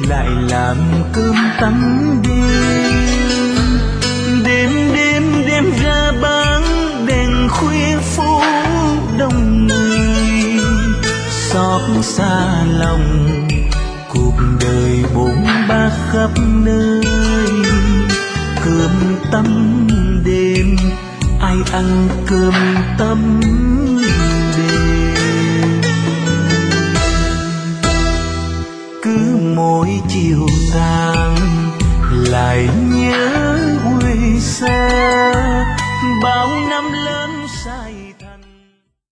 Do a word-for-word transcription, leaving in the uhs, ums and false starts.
lại làm cơm tắm đêm. Đêm đêm đêm ra bán đèn khuya phố đông người, xót xa lòng cuộc đời bôn ba khắp nơi. Cơm tắm đêm ai ăn cơm tắm đêm. Cứ mỗi chiều tàn lại nhớ quê xa,